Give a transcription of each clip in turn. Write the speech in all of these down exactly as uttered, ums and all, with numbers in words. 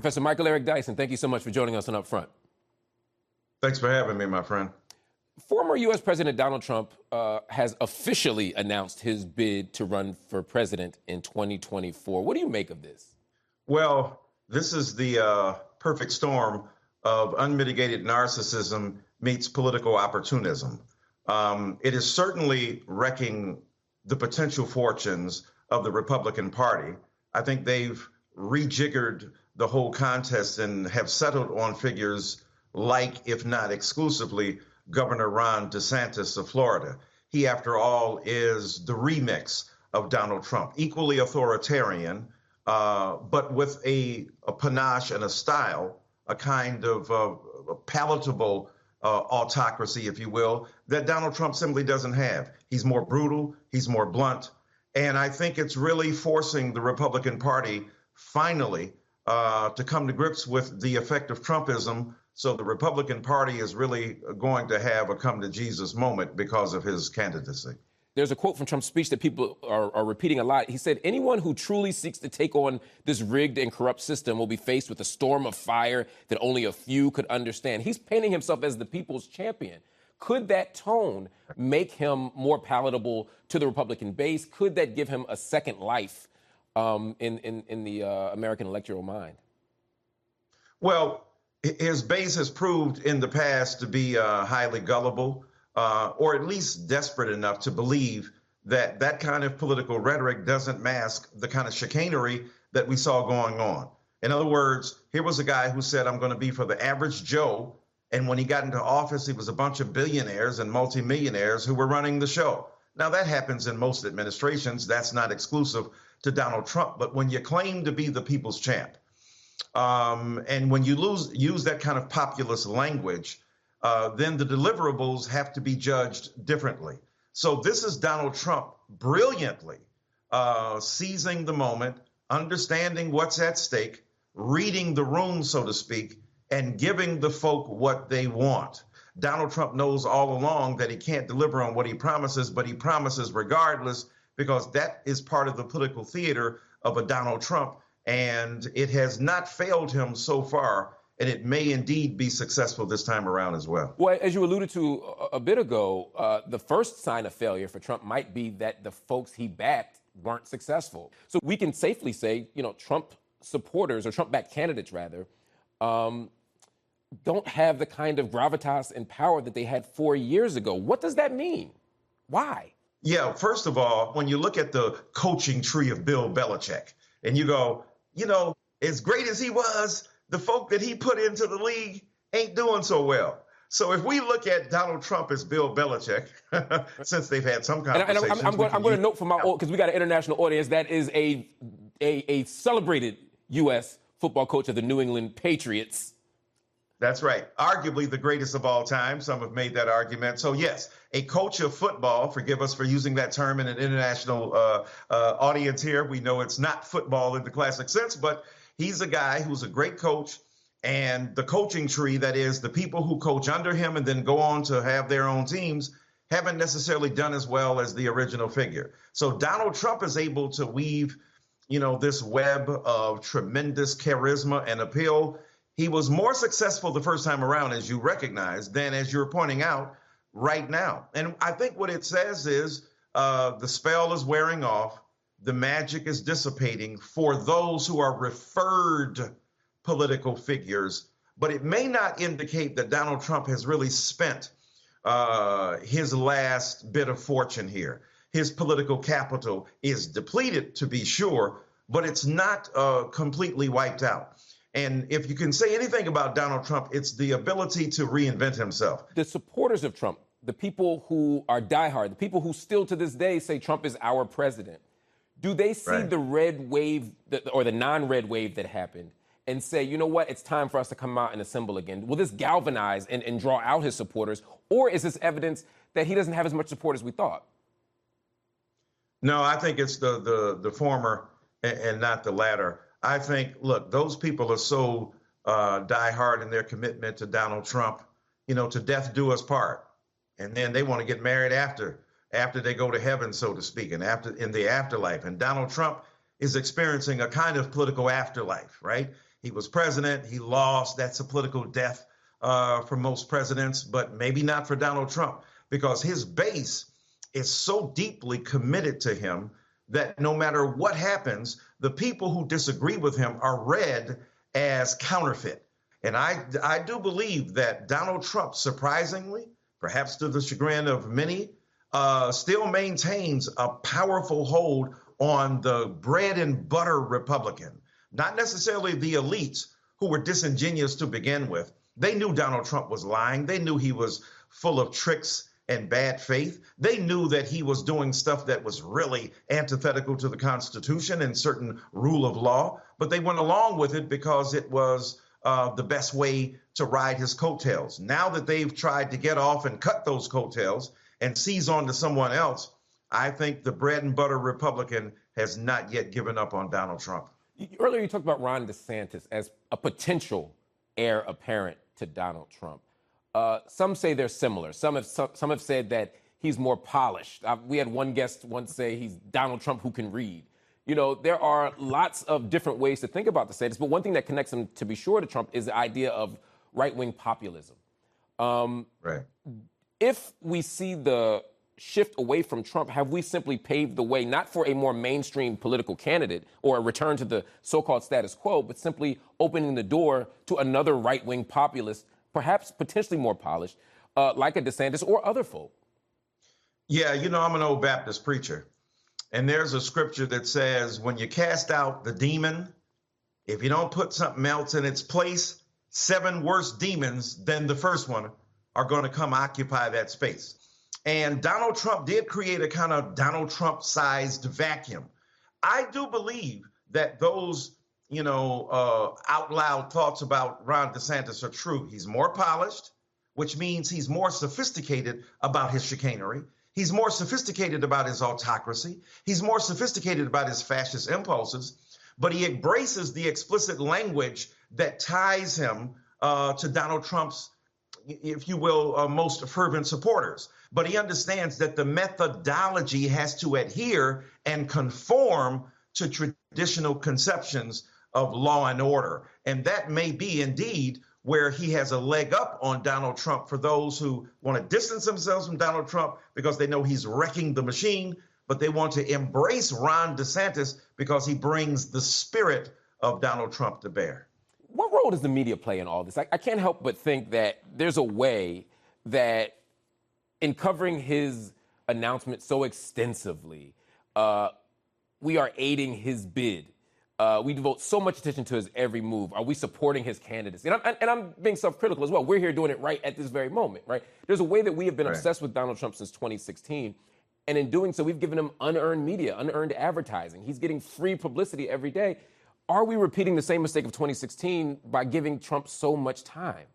Professor Michael Eric Dyson, thank you so much for joining us on Upfront. Thanks for having me, my friend. Former U S. President Donald Trump uh, has officially announced his bid to run for president in twenty twenty-four. What do you make of this? Well, this is the uh, perfect storm of unmitigated narcissism meets political opportunism. Um, it is certainly wrecking the potential fortunes of the Republican Party. I think they've rejiggered the whole contest and have settled on figures like, if not exclusively, Governor Ron DeSantis of Florida. He, after all, is the remix of Donald Trump, equally authoritarian, uh, but with a, a panache and a style, a kind of uh, a palatable uh, autocracy, if you will, that Donald Trump simply doesn't have. He's more brutal, he's more blunt, and I think it's really forcing the Republican Party finally uh, to come to grips with the effect of Trumpism. So the Republican Party is really going to have a come to Jesus moment because of his candidacy. There's a quote from Trump's speech that people are, are repeating a lot. He said, anyone who truly seeks to take on this rigged and corrupt system will be faced with a storm of fire that only a few could understand. He's painting himself as the people's champion. Could that tone make him more palatable to the Republican base? Could that give him a second life um, in, in, in the uh, American electoral mind? Well, his base has proved in the past to be uh, highly gullible, uh, or at least desperate enough to believe that that kind of political rhetoric doesn't mask the kind of chicanery that we saw going on. In other words, here was a guy who said, I'm going to be for the average Joe. And when he got into office, he was a bunch of billionaires and multimillionaires who were running the show. Now, that happens in most administrations. That's not exclusive to Donald Trump. But when you claim to be the people's champ, Um, and when you lose, use that kind of populist language, uh, then the deliverables have to be judged differently. So this is Donald Trump brilliantly uh, seizing the moment, understanding what's at stake, reading the room, so to speak, and giving the folk what they want. Donald Trump knows all along that he can't deliver on what he promises, but he promises regardless, because that is part of the political theater of a Donald Trump. And it has not failed him so far, and it may indeed be successful this time around as well. Well, as you alluded to a, a bit ago, uh, the first sign of failure for Trump might be that the folks he backed weren't successful. So we can safely say, you know, Trump supporters, or Trump-backed candidates, rather, um, don't have the kind of gravitas and power that they had four years ago. What does that mean? Why? Yeah, first of all, when you look at the coaching tree of Bill Belichick, and you go, you know, as great as he was, the folk that he put into the league ain't doing so well. So if we look at Donald Trump as Bill Belichick, since they've had some conversations. And, and I'm, I'm, going, I'm going to note for my, because we got an international audience, that is a, a, a celebrated U S football coach of the New England Patriots. That's right. Arguably the greatest of all time. Some have made that argument. So, yes, a coach of football, forgive us for using that term in an international uh, uh, audience here. We know it's not football in the classic sense, but he's a guy who's a great coach. And the coaching tree, that is, the people who coach under him and then go on to have their own teams, haven't necessarily done as well as the original figure. So Donald Trump is able to weave, you know, this web of tremendous charisma and appeal. He was more successful the first time around, as you recognize, than, as you're pointing out, right now. And I think what it says is uh, the spell is wearing off. The magic is dissipating for those who are referred political figures. But it may not indicate that Donald Trump has really spent uh, his last bit of fortune here. His political capital is depleted, to be sure, but it's not uh, completely wiped out. And if you can say anything about Donald Trump, it's the ability to reinvent himself. The supporters of Trump, the people who are diehard, the people who still to this day say Trump is our president, do they see Right. the red wave or the non-red wave that happened and say, you know what, it's time for us to come out and assemble again? Will this galvanize and, and draw out his supporters? Or is this evidence that he doesn't have as much support as we thought? No, I think it's the the, the former and, and not the latter. I think, look, those people are so uh, diehard in their commitment to Donald Trump, you know, to death do us part. And then they want to get married after, after they go to heaven, so to speak, and after in the afterlife. And Donald Trump is experiencing a kind of political afterlife, right? He was president. He lost. That's a political death uh, for most presidents, but maybe not for Donald Trump, because his base is so deeply committed to him that no matter what happens, the people who disagree with him are read as counterfeit. And I, I do believe that Donald Trump, surprisingly, perhaps to the chagrin of many, uh, still maintains a powerful hold on the bread and butter Republican, not necessarily the elites who were disingenuous to begin with. They knew Donald Trump was lying. They knew he was full of tricks and bad faith. They knew that he was doing stuff that was really antithetical to the Constitution and certain rule of law, but they went along with it because it was uh, the best way to ride his coattails. Now that they've tried to get off and cut those coattails and seize on to someone else, I think the bread and butter Republican has not yet given up on Donald Trump. Earlier, you talked about Ron DeSantis as a potential heir apparent to Donald Trump. Uh, some say they're similar. Some have some, some have said that he's more polished. Uh, we had one guest once say he's Donald Trump who can read. You know, there are lots of different ways to think about DeSantis, but one thing that connects him, to be sure, to Trump is the idea of right-wing populism. Um, right. If we see the shift away from Trump, have we simply paved the way not for a more mainstream political candidate or a return to the so-called status quo, but simply opening the door to another right-wing populist, perhaps potentially more polished, uh, like a DeSantis or other folk? Yeah, you know, I'm an old Baptist preacher, and there's a scripture that says when you cast out the demon, if you don't put something else in its place, seven worse demons than the first one are going to come occupy that space. And Donald Trump did create a kind of Donald Trump-sized vacuum. I do believe that those, you know, uh, out loud thoughts about Ron DeSantis are true. He's more polished, which means he's more sophisticated about his chicanery. He's more sophisticated about his autocracy. He's more sophisticated about his fascist impulses, but he embraces the explicit language that ties him uh, to Donald Trump's, if you will, uh, most fervent supporters. But he understands that the methodology has to adhere and conform to traditional conceptions of law and order. And that may be indeed where he has a leg up on Donald Trump for those who want to distance themselves from Donald Trump because they know he's wrecking the machine, but they want to embrace Ron DeSantis because he brings the spirit of Donald Trump to bear. What role does the media play in all this? I, I can't help but think that there's a way that in covering his announcement so extensively, uh, we are aiding his bid. Uh, we devote so much attention to his every move. Are we supporting his candidacy? And I'm, and I'm being self-critical as well. We're here doing it right at this very moment, right? There's a way that we have been right. obsessed with Donald Trump since twenty sixteen. And in doing so, we've given him unearned media, unearned advertising. He's getting free publicity every day. Are we repeating the same mistake of twenty sixteen by giving Trump so much time?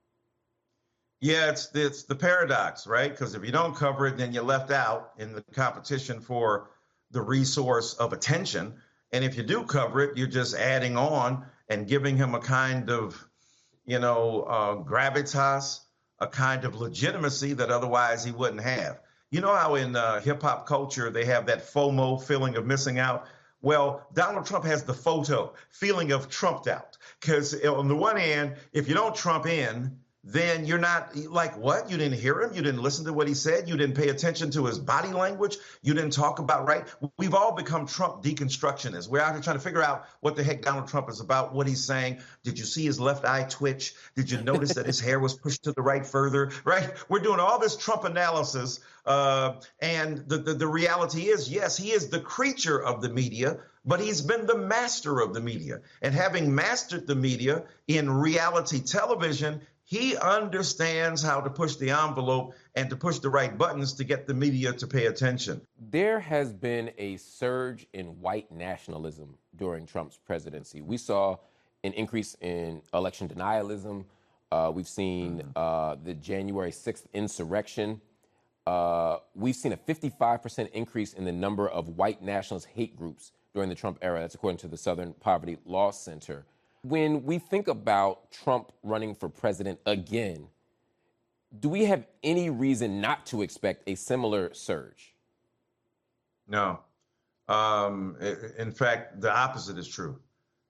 Yeah, it's, it's the paradox, right? Because if you don't cover it, then you're left out in the competition for the resource of attention. And if you do cover it, you're just adding on and giving him a kind of, you know, uh, gravitas, a kind of legitimacy that otherwise he wouldn't have. You know how in uh, hip hop culture, they have that FOMO, feeling of missing out? Well, Donald Trump has the photo, feeling of trumped out. Because on the one hand, if you don't Trump in, then you're not like, what? You didn't hear him? You didn't listen to what he said? You didn't pay attention to his body language? You didn't talk about right? We've all become Trump deconstructionists. We're out here trying to figure out what the heck Donald Trump is about, what he's saying. Did you see his left eye twitch? Did you notice that his hair was pushed to the right further? Right? We're doing all this Trump analysis. Uh, and the, the, the reality is, yes, he is the creature of the media, but he's been the master of the media. And having mastered the media in reality television, he understands how to push the envelope and to push the right buttons to get the media to pay attention. There has been a surge in white nationalism during Trump's presidency. We saw an increase in election denialism. Uh, we've seen uh, the January sixth insurrection. Uh, we've seen a fifty-five percent increase in the number of white nationalist hate groups during the Trump era. That's according to the Southern Poverty Law Center. When we think about Trump running for president again, do we have any reason not to expect a similar surge? No. Um, in fact, the opposite is true.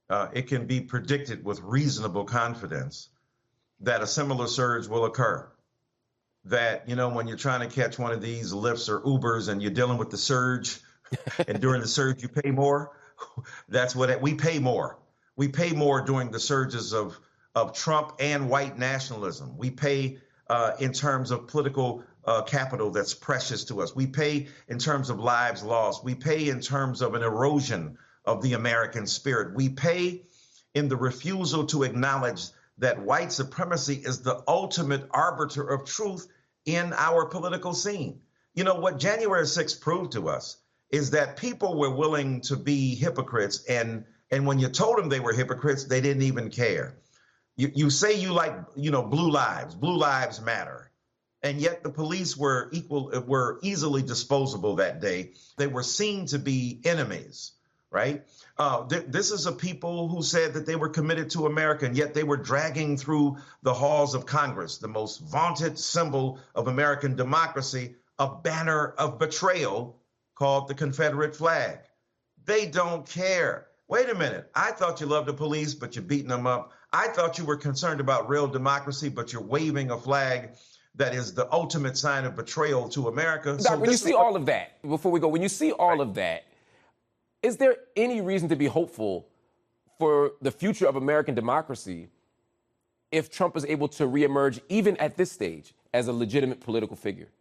uh, it can be predicted with reasonable confidence that a similar surge will occur. That, you know, when you're trying to catch one of these Lyfts or Ubers and you're dealing with the surge, and during the surge you pay more, that's what it, we pay more. We pay more during the surges of, of Trump and white nationalism. We pay uh, in terms of political uh, capital that's precious to us. We pay in terms of lives lost. We pay in terms of an erosion of the American spirit. We pay in the refusal to acknowledge that white supremacy is the ultimate arbiter of truth in our political scene. You know, what January sixth proved to us is that people were willing to be hypocrites, and and when you told them they were hypocrites, they didn't even care. You, you say you like, you know, blue lives, blue lives matter, and yet the police were equal, were easily disposable that day. They were seen to be enemies, right? Uh, th- this is a people who said that they were committed to America, and yet they were dragging through the halls of Congress, the most vaunted symbol of American democracy, a banner of betrayal called the Confederate flag. They don't care. Wait a minute. I thought you loved the police, but you're beating them up. I thought you were concerned about real democracy, but you're waving a flag that is the ultimate sign of betrayal to America. Doc, so when you see what- all of that, before we go, when you see all right. of that, is there any reason to be hopeful for the future of American democracy if Trump is able to reemerge, even at this stage, as a legitimate political figure?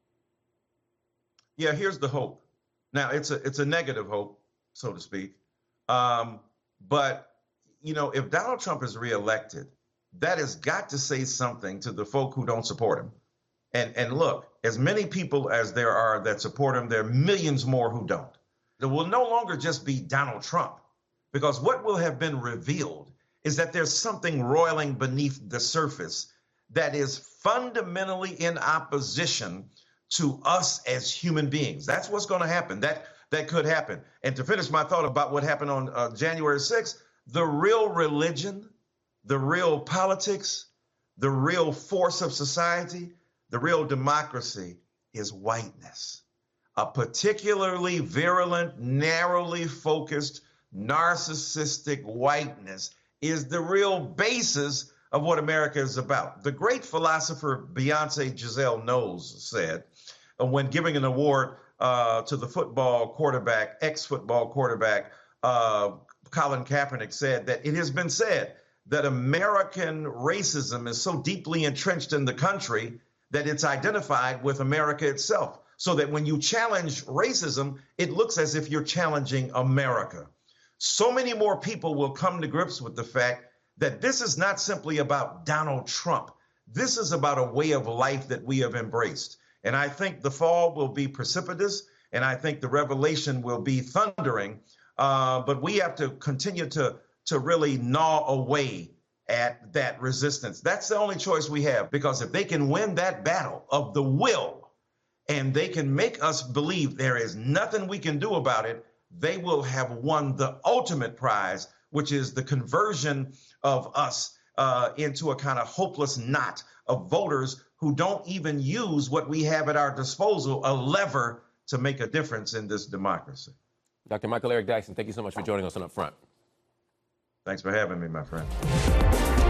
Yeah, here's the hope. Now, it's a it's a negative hope, so to speak. Um, but, you know, if Donald Trump is reelected, that has got to say something to the folk who don't support him. And, and look, as many people as there are that support him, there are millions more who don't. There will no longer just be Donald Trump, because what will have been revealed is that there's something roiling beneath the surface that is fundamentally in opposition to us as human beings. That's what's going to happen. That that could happen. And to finish my thought about what happened on uh, January sixth, the real religion, the real politics, the real force of society, the real democracy is whiteness. A particularly virulent, narrowly focused, narcissistic whiteness is the real basis of what America is about. The great philosopher Beyonce Giselle Knowles said, uh, when giving an award uh, to the football quarterback, ex-football quarterback, uh, Colin Kaepernick, said that it has been said that American racism is so deeply entrenched in the country that it's identified with America itself. So that when you challenge racism, it looks as if you're challenging America. So many more people will come to grips with the fact that this is not simply about Donald Trump. This is about a way of life that we have embraced. And I think the fall will be precipitous, and I think the revelation will be thundering. Uh, but we have to continue to, to really gnaw away at that resistance. That's the only choice we have, because if they can win that battle of the will, and they can make us believe there is nothing we can do about it, they will have won the ultimate prize, which is the conversion of us uh, into a kind of hopeless knot of voters who don't even use what we have at our disposal, a lever to make a difference in this democracy. Doctor Michael Eric Dyson, thank you so much for joining us on Up Front. Thanks for having me, my friend.